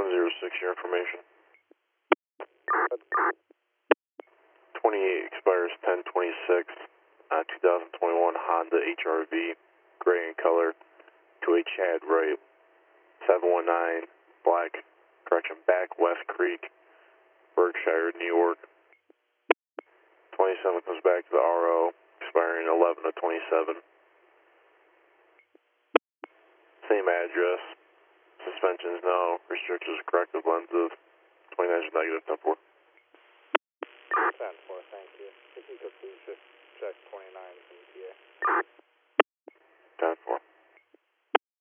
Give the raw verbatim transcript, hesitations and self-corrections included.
zero six, your information. twenty-eight expires ten twenty-six, uh, twenty twenty-one Honda H R V, gray in color, to a Chad Wright, seven one nine, black, correction, back West Creek, Berkshire, New York. twenty-seven comes back to the R O, expiring eleven of twenty-seven. Same address, suspensions no, restrictions corrective lenses, twenty-nine is negative, ten four.